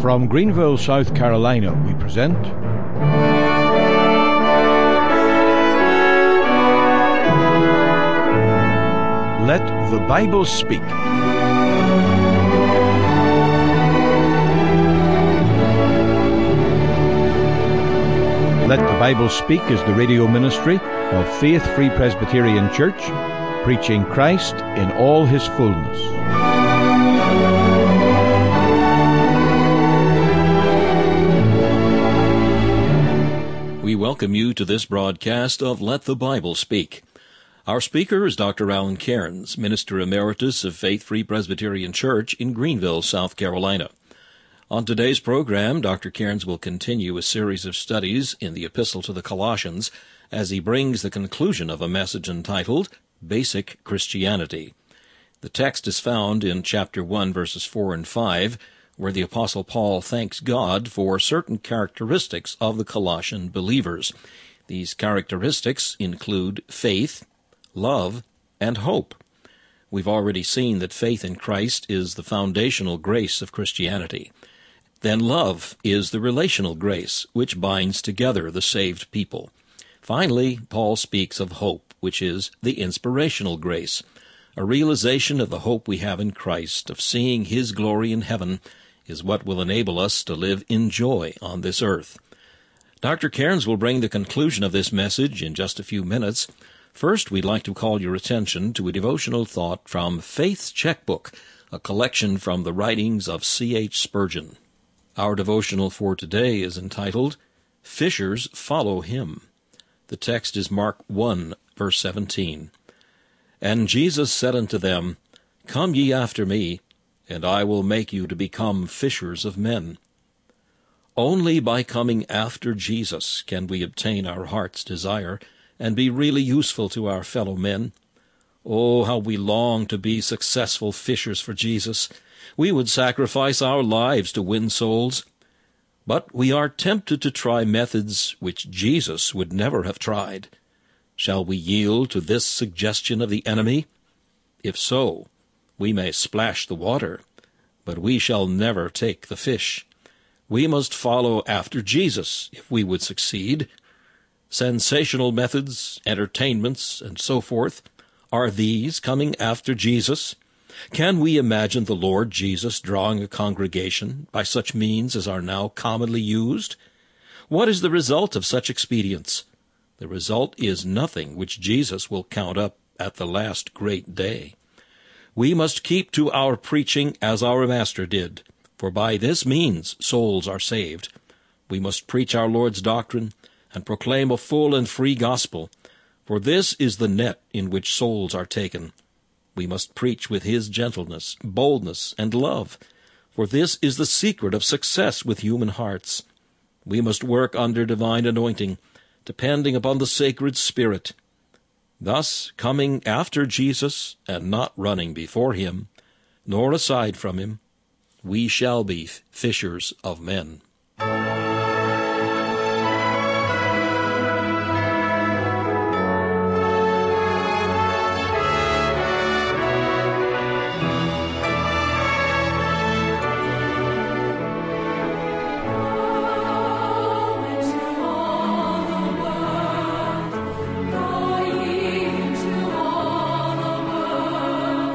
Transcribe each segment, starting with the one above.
From Greenville, South Carolina, we present Let the Bible Speak. Let the Bible Speak is the radio ministry of Faith Free Presbyterian Church, preaching Christ in all his fullness. We welcome you to this broadcast of Let the Bible Speak. Our speaker is Dr. Alan Cairns, Minister Emeritus of Faith Free Presbyterian Church in Greenville, South Carolina. On today's program, Dr. Cairns will continue a series of studies in the Epistle to the Colossians as he brings the conclusion of a message entitled Basic Christianity. The text is found in chapter 1, verses 4 and 5, where the Apostle Paul thanks God for certain characteristics of the Colossian believers. These characteristics include faith, love, and hope. We've already seen that faith in Christ is the foundational grace of Christianity. Then love is the relational grace which binds together the saved people. Finally, Paul speaks of hope, which is the inspirational grace, a realization of the hope we have in Christ, of seeing his glory in heaven, is what will enable us to live in joy on this earth. Dr. Cairns will bring the conclusion of this message in just a few minutes. First, we'd like to call your attention to a devotional thought from Faith's Checkbook, a collection from the writings of C.H. Spurgeon. Our devotional for today is entitled, Fishers Follow Him. The text is Mark 1, verse 17. And Jesus said unto them, Come ye after me, and I will make you to become fishers of men. Only by coming after Jesus can we obtain our heart's desire and be really useful to our fellow men. Oh, how we long to be successful fishers for Jesus. We would sacrifice our lives to win souls. But we are tempted to try methods which Jesus would never have tried. Shall we yield to this suggestion of the enemy? If so, we may splash the water, but we shall never take the fish. We must follow after Jesus if we would succeed. Sensational methods, entertainments, and so forth, are these coming after Jesus? Can we imagine the Lord Jesus drawing a congregation by such means as are now commonly used? What is the result of such expedients? The result is nothing which Jesus will count up at the last great day. We must keep to our preaching as our Master did, for by this means souls are saved. We must preach our Lord's doctrine and proclaim a full and free gospel, for this is the net in which souls are taken. We must preach with his gentleness, boldness, and love, for this is the secret of success with human hearts. We must work under divine anointing, depending upon the sacred Spirit. Thus, coming after Jesus and not running before him, nor aside from him, we shall be fishers of men.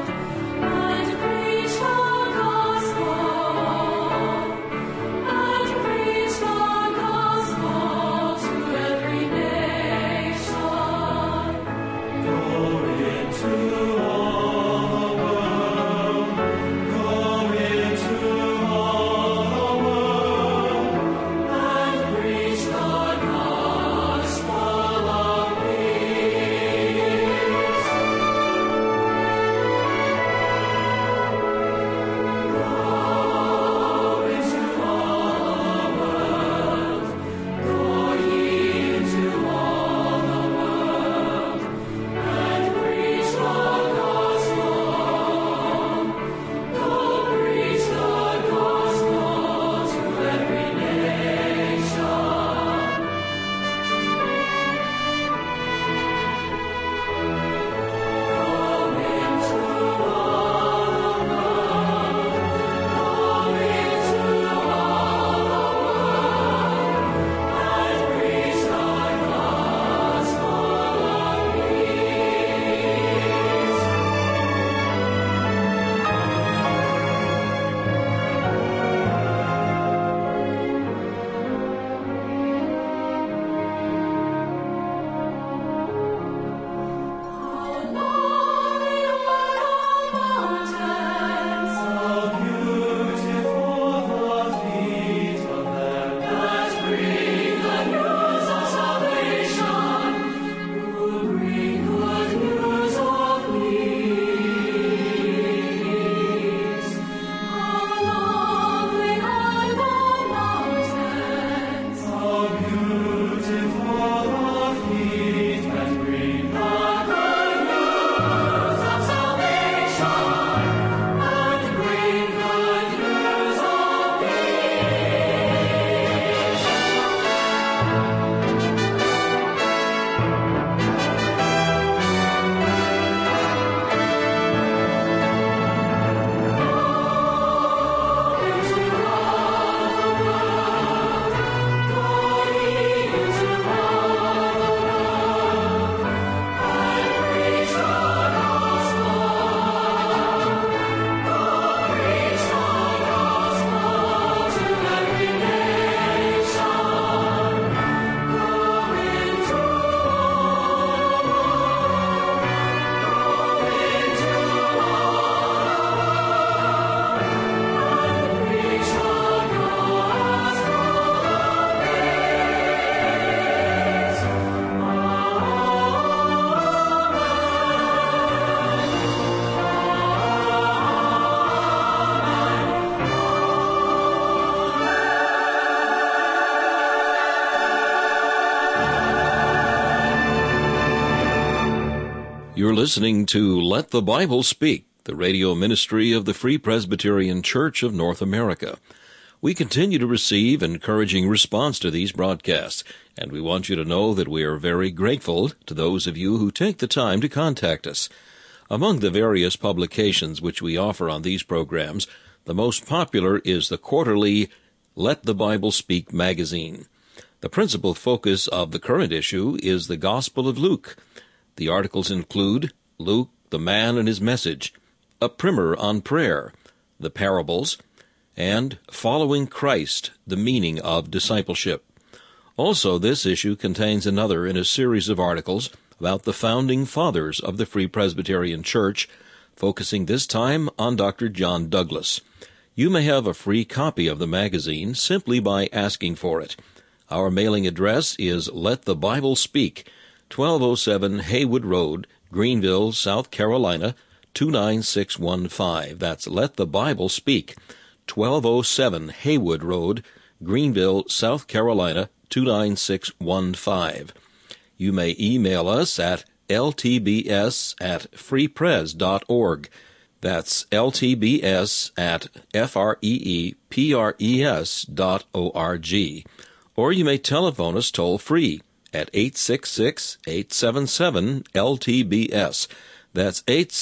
And listening to Let the Bible Speak, the radio ministry of the Free Presbyterian Church of North America. We continue to receive encouraging response to these broadcasts, and we want you to know that we are very grateful to those of you who take the time to contact us. Among the various publications which we offer on these programs, the most popular is the quarterly Let the Bible Speak magazine. The principal focus of the current issue is the Gospel of Luke. The articles include Luke, the Man and His Message, a primer on prayer, the parables, and Following Christ, the Meaning of Discipleship. Also, this issue contains another in a series of articles about the founding fathers of the Free Presbyterian Church, focusing this time on Dr. John Douglas. You may have a free copy of the magazine simply by asking for it. Our mailing address is Let the Bible Speak, 1207 Haywood Road, Greenville, South Carolina, 29615. That's Let the Bible Speak, 1207 Haywood Road, Greenville, South Carolina, 29615. You may email us at ltbs@freepres.org. That's ltbs@freepres.org. Or you may telephone us toll-free at 866-877-LTBS. That's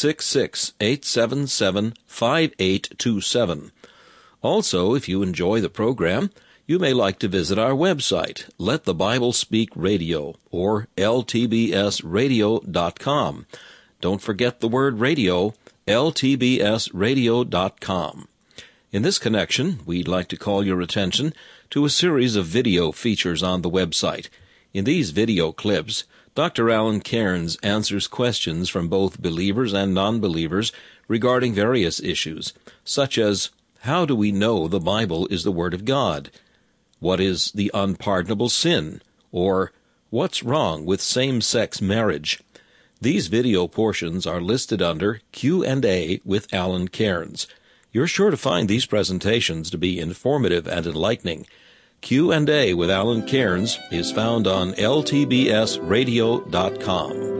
866-877-5827. Also, if you enjoy the program, you may like to visit our website, Let the Bible Speak Radio, or ltbsradio.com. Don't forget the word radio, ltbsradio.com. In this connection, we'd like to call your attention to a series of video features on the website. In these video clips, Dr. Alan Cairns answers questions from both believers and non-believers regarding various issues, such as, how do we know the Bible is the Word of God? What is the unpardonable sin? Or, what's wrong with same-sex marriage? These video portions are listed under Q&A with Alan Cairns. You're sure to find these presentations to be informative and enlightening. Q&A with Alan Cairns is found on ltbsradio.com.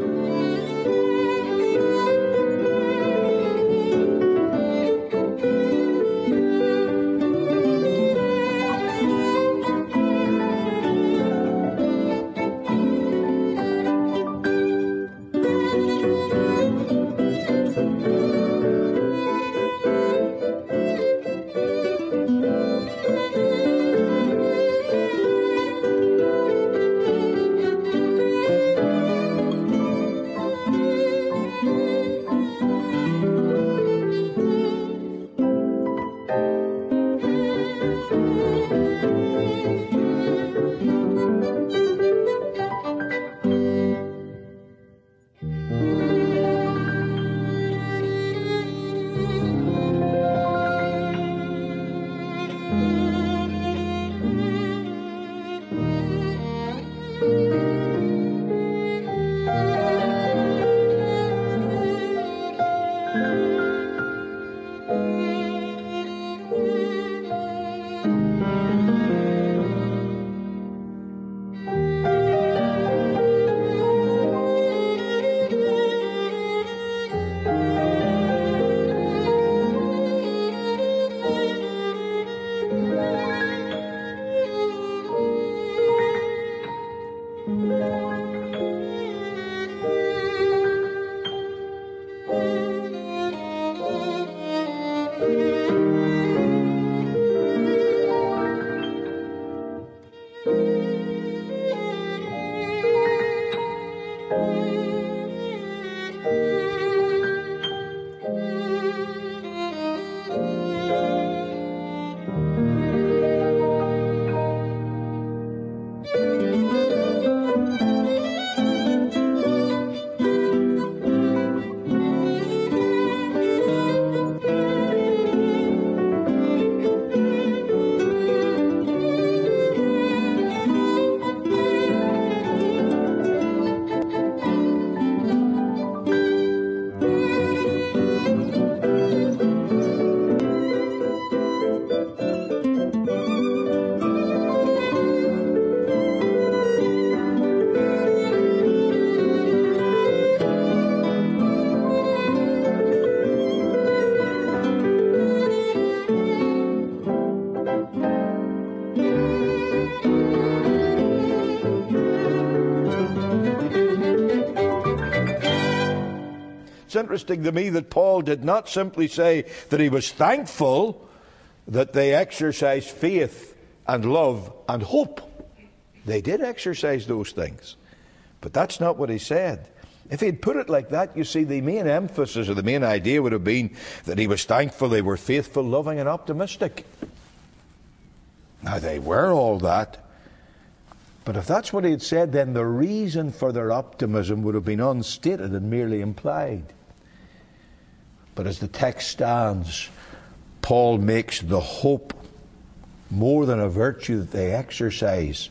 it's interesting to me that Paul did not simply say that he was thankful that they exercised faith and love and hope. They did exercise those things. But that's not what he said. If he'd put it like that, you see, the main emphasis or the main idea would have been that he was thankful they were faithful, loving, and optimistic. Now, they were all that. But if that's what he had said, then the reason for their optimism would have been unstated and merely implied. But as the text stands, Paul makes the hope more than a virtue that they exercise.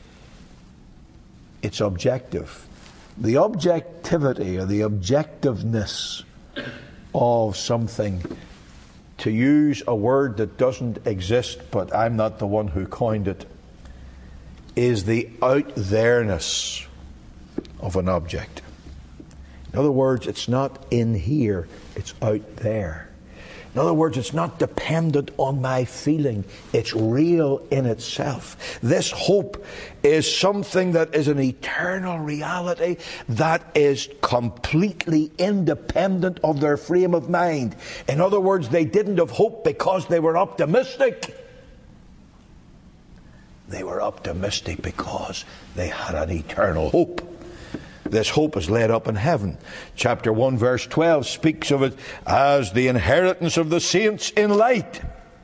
It's objective. The objectivity or the objectiveness of something, to use a word that doesn't exist, but I'm not the one who coined it, is the out-there-ness of an object. In other words, it's not in here, it's out there. In other words, it's not dependent on my feeling. It's real in itself. This hope is something that is an eternal reality that is completely independent of their frame of mind. In other words, they didn't have hope because they were optimistic. They were optimistic because they had an eternal hope. This hope is laid up in heaven. Chapter 1 verse 12 speaks of it as the inheritance of the saints in light.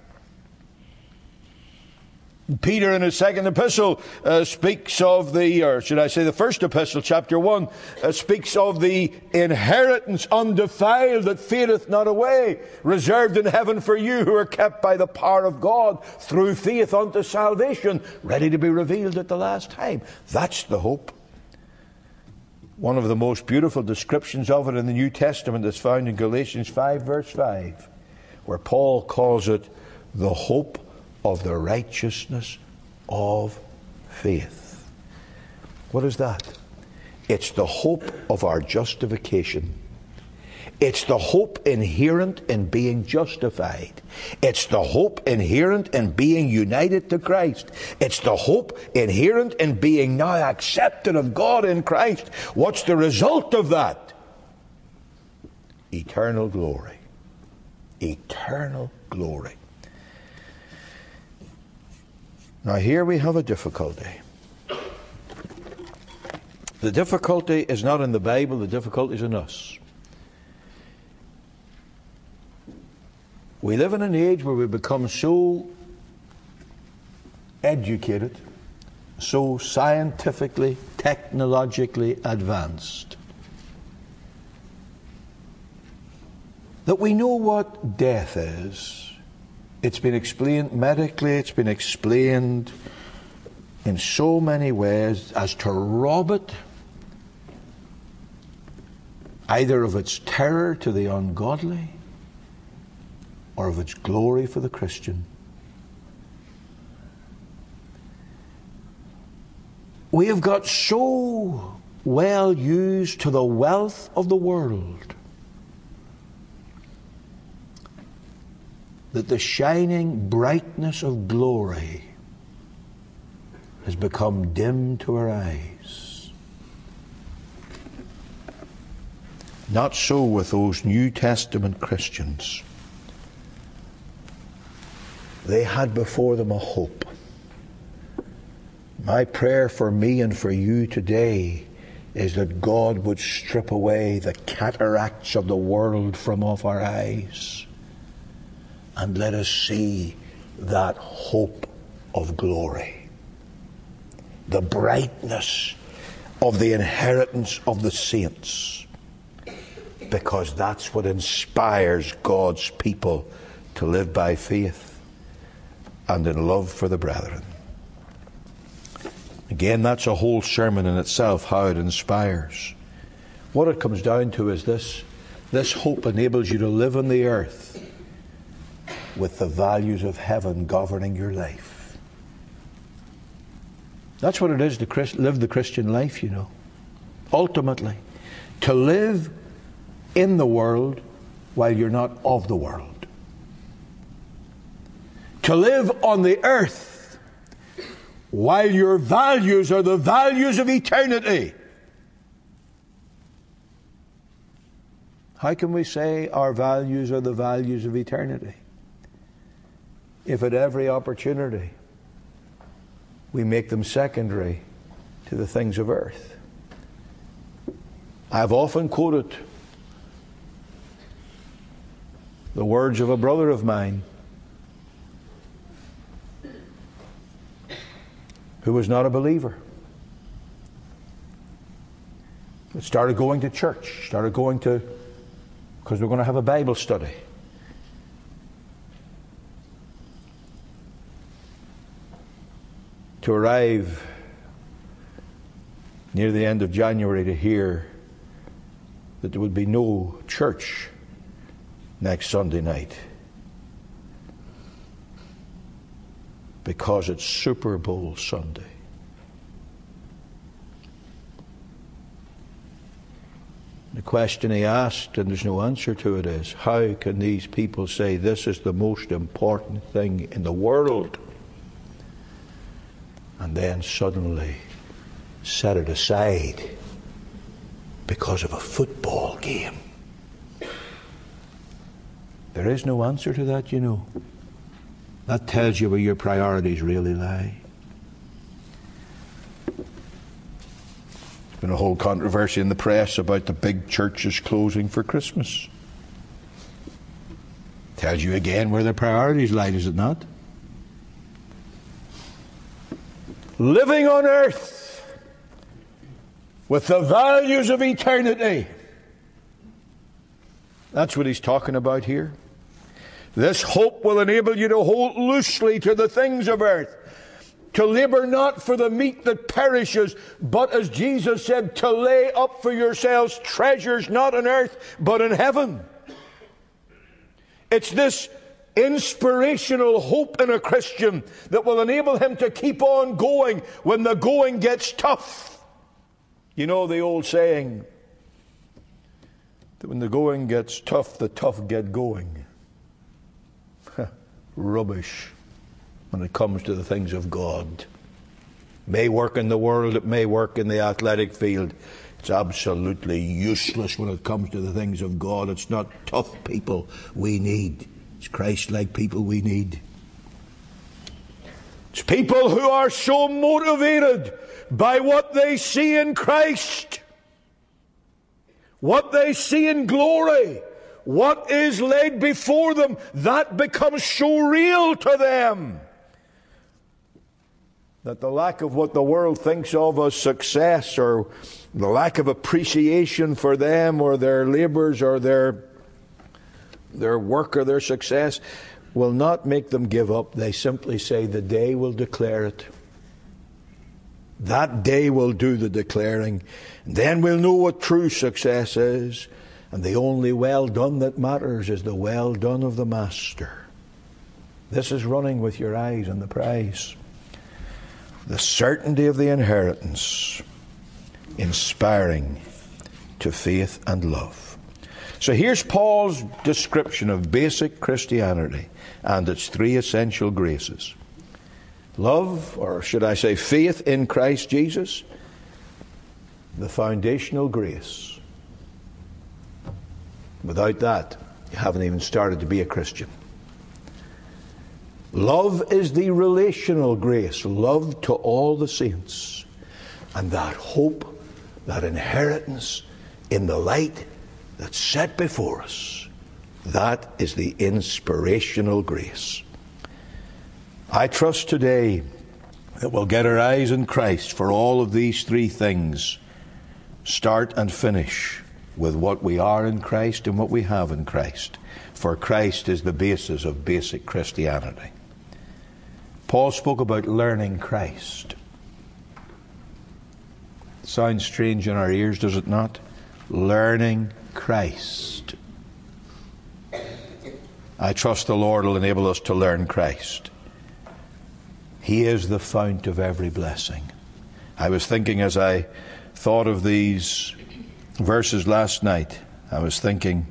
Peter in his second epistle speaks of the first epistle, chapter 1, speaks of the inheritance undefiled that fadeth not away, reserved in heaven for you who are kept by the power of God through faith unto salvation, ready to be revealed at the last time. That's the hope. One of the most beautiful descriptions of it in the New Testament is found in Galatians 5 verse 5, where Paul calls it the hope of the righteousness of faith. What is that? It's the hope of our justification. It's the hope inherent in being justified. It's the hope inherent in being united to Christ. It's the hope inherent in being now accepted of God in Christ. What's the result of that? Eternal glory. Eternal glory. Now here we have a difficulty. The difficulty is not in the Bible, the difficulty is in us. We live in an age where we become so educated, so scientifically, technologically advanced, that we know what death is. It's been explained medically, it's been explained in so many ways as to rob it either of its terror to the ungodly or of its glory for the Christian. We have got so well used to the wealth of the world that the shining brightness of glory has become dim to our eyes. Not so with those New Testament Christians. They had before them a hope. My prayer for me and for you today is that God would strip away the cataracts of the world from off our eyes and let us see that hope of glory. The brightness of the inheritance of the saints. Because that's what inspires God's people to live by faith and in love for the brethren. Again, that's a whole sermon in itself, how it inspires. What it comes down to is this. This hope enables you to live on the earth with the values of heaven governing your life. That's what it is to live the Christian life, you know. Ultimately, to live in the world while you're not of the world. To live on the earth while your values are the values of eternity. How can we say our values are the values of eternity if at every opportunity we make them secondary to the things of earth? I've often quoted the words of a brother of mine who was not a believer, but started going to church, because we're going to have a Bible study. To arrive near the end of January to hear that there would be no church next Sunday night because it's Super Bowl Sunday. The question he asked, and there's no answer to it, is how can these people say this is the most important thing in the world and then suddenly set it aside because of a football game? There is no answer to that, you know. That tells you where your priorities really lie. There's been a whole controversy in the press about the big churches closing for Christmas. Tells you again where their priorities lie, does it not? Living on earth with the values of eternity. That's what he's talking about here. This hope will enable you to hold loosely to the things of earth, to labor not for the meat that perishes, but, as Jesus said, to lay up for yourselves treasures not on earth, but in heaven. It's this inspirational hope in a Christian that will enable him to keep on going when the going gets tough. You know the old saying that when the going gets tough, the tough get going. Rubbish when it comes to the things of God. May work in the world, it may work in the athletic field. It's absolutely useless when it comes to the things of God. It's not tough people we need. It's Christ-like people we need. It's people who are so motivated by what they see in Christ, what they see in glory, what is laid before them, that becomes so real to them that the lack of what the world thinks of as success, or the lack of appreciation for them or their labors or their work or their success will not make them give up. They simply say, the day will declare it. That day will do the declaring. And then we'll know what true success is. And the only well done that matters is the well done of the Master. This is running with your eyes on the prize. The certainty of the inheritance, inspiring to faith and love. So here's Paul's description of basic Christianity and its three essential graces. Love, or should I say faith in Christ Jesus, the foundational grace. Without that, you haven't even started to be a Christian. Love is the relational grace, love to all the saints. And that hope, that inheritance in the light that's set before us, that is the inspirational grace. I trust today that we'll get our eyes on Christ for all of these three things, start and finish with what we are in Christ and what we have in Christ. For Christ is the basis of basic Christianity. Paul spoke about learning Christ. It sounds strange in our ears, does it not? Learning Christ. I trust the Lord will enable us to learn Christ. He is the fount of every blessing. I was thinking as I thought of these verses last night, I was thinking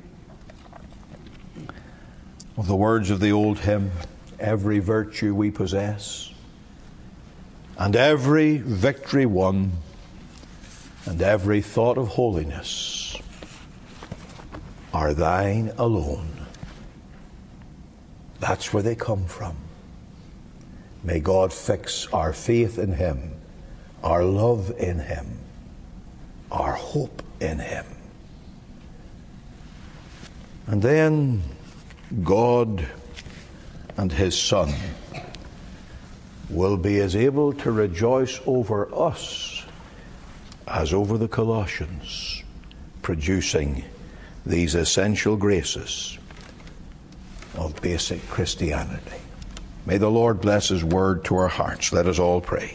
of the words of the old hymn, every virtue we possess, and every victory won, and every thought of holiness are thine alone. That's where they come from. May God fix our faith in him, our love in him, our hope in him. And then God and his Son will be as able to rejoice over us as over the Colossians, producing these essential graces of basic Christianity. May the Lord bless his word to our hearts. Let us all pray.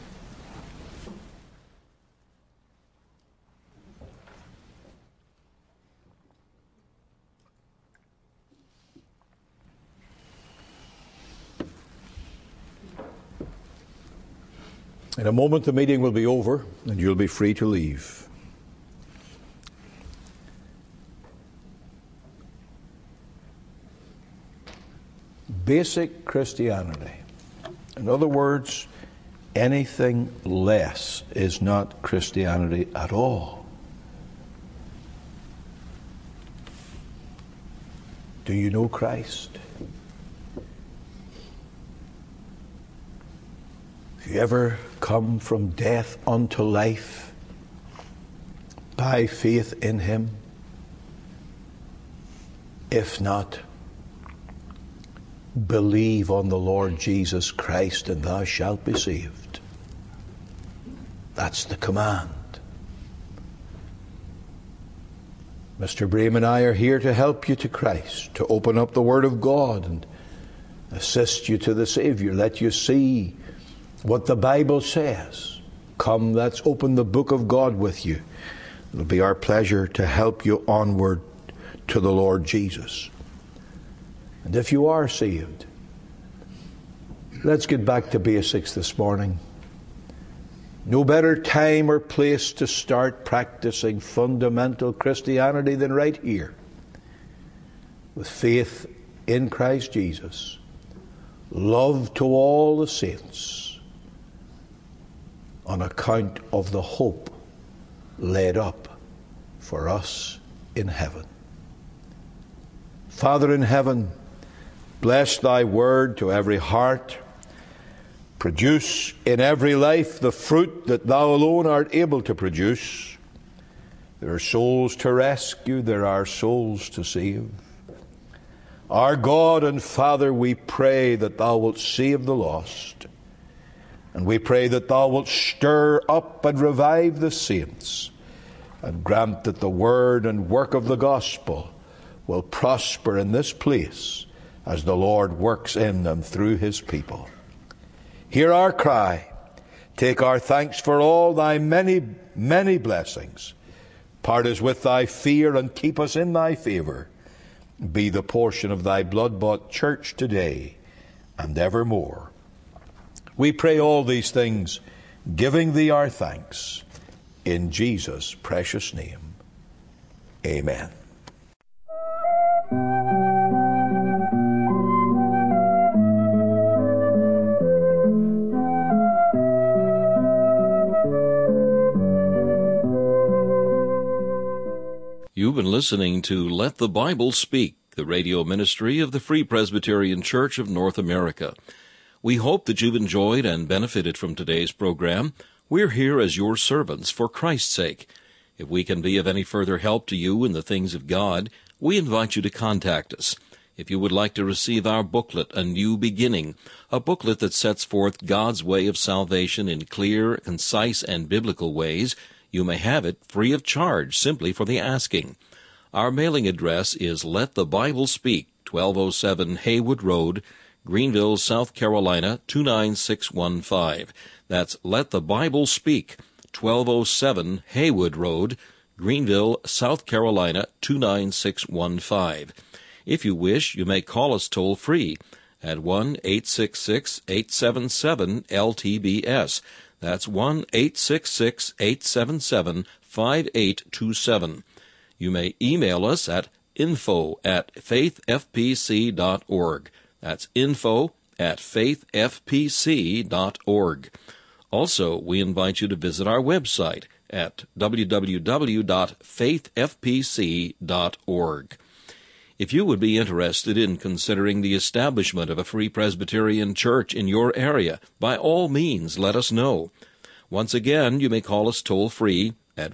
In a moment the meeting will be over and you'll be free to leave. Basic Christianity. In other words, anything less is not Christianity at all. Do you know Christ? Have you ever come from death unto life by faith in him? If not, believe on the Lord Jesus Christ and thou shalt be saved. That's the command. Mr. Brame and I are here to help you to Christ, to open up the Word of God and assist you to the Savior. Let you see what the Bible says. Come, let's open the book of God with you. It'll be our pleasure to help you onward to the Lord Jesus. And if you are saved, let's get back to basics this morning. No better time or place to start practicing fundamental Christianity than right here, with faith in Christ Jesus, love to all the saints, on account of the hope laid up for us in heaven. Father in heaven, bless thy word to every heart. Produce in every life the fruit that thou alone art able to produce. There are souls to rescue, there are souls to save. Our God and Father, we pray that thou wilt save the lost. And we pray that thou wilt stir up and revive the saints, and grant that the word and work of the gospel will prosper in this place as the Lord works in and through his people. Hear our cry. Take our thanks for all thy many, many blessings. Part us with thy fear and keep us in thy favour. Be the portion of thy blood-bought church today and evermore. We pray all these things, giving thee our thanks, in Jesus' precious name. Amen. You've been listening to Let the Bible Speak, the radio ministry of the Free Presbyterian Church of North America. We hope that you've enjoyed and benefited from today's program. We're here as your servants for Christ's sake. If we can be of any further help to you in the things of God, we invite you to contact us. If you would like to receive our booklet, A New Beginning, a booklet that sets forth God's way of salvation in clear, concise, and biblical ways, you may have it free of charge simply for the asking. Our mailing address is Let the Bible Speak, 1207 Haywood Road, Greenville, South Carolina, 29615. That's Let the Bible Speak, 1207 Haywood Road, Greenville, South Carolina, 29615. If you wish, you may call us toll-free at 1-866-877-LTBS. That's 1-866-877-5827. You may email us at info@faithfpc.org. That's info@faithfpc.org. Also, we invite you to visit our website at www.faithfpc.org. If you would be interested in considering the establishment of a Free Presbyterian Church in your area, by all means let us know. Once again, you may call us toll-free at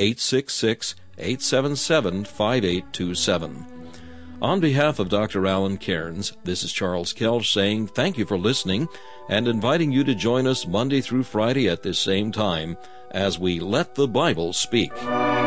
1-866-877-5827. On behalf of Dr. Alan Cairns, this is Charles Kelch saying thank you for listening and inviting you to join us Monday through Friday at this same time as we Let the Bible Speak.